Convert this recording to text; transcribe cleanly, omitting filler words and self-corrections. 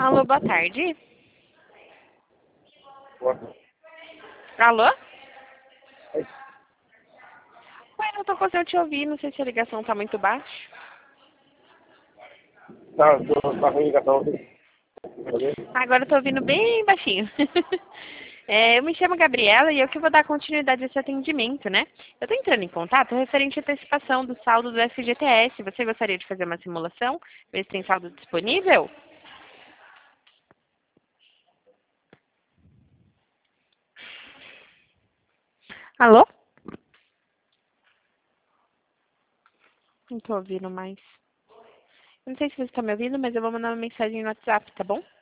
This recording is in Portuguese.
Alô, boa tarde. Boa. Alô? Ué, não tô conseguindo te ouvir, não sei se a ligação tá muito baixa. Tá com ligação. Agora eu tô ouvindo bem baixinho. Eu me chamo Gabriela e eu que vou dar continuidade a esse atendimento, né? Eu tô entrando em contato referente à antecipação do saldo do FGTS. Você gostaria de fazer uma simulação? Ver se tem saldo disponível? Alô? Não tô ouvindo mais. Eu não sei se você tá me ouvindo, mas eu vou mandar uma mensagem no WhatsApp, tá bom?